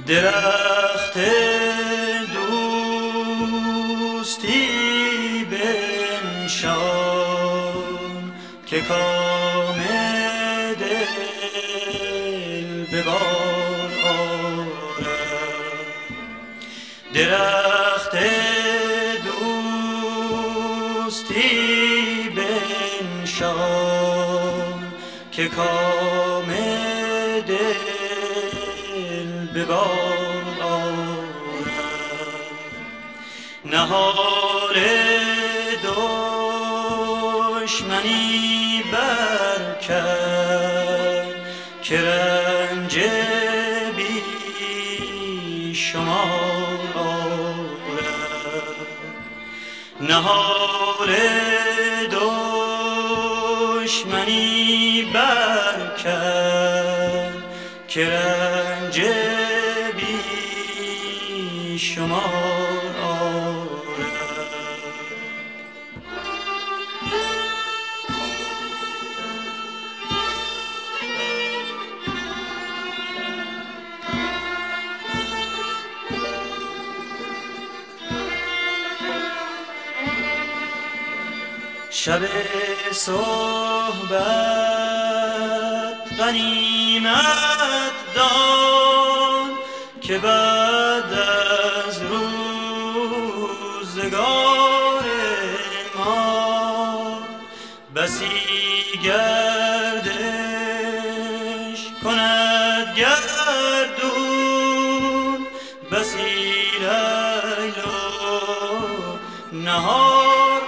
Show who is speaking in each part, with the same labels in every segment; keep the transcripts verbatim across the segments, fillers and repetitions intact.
Speaker 1: درخت دوستی بنشان که کام دل به بار آرد. درخت دوستی بنشان که کام دل به بار آرد. نهال دشمنی برکرد که رنج بی شمار آرد. نهال دشمنی برکرد که رنج بی شمار آرد. شب صحبت غنیمت دان که بعد از روزگار ما بسی گردش کند گردون، بسی لیل و نهار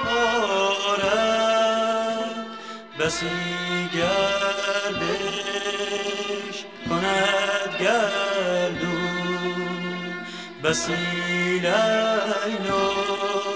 Speaker 1: آرد. بسی گردش کند گردون، بسی لیل و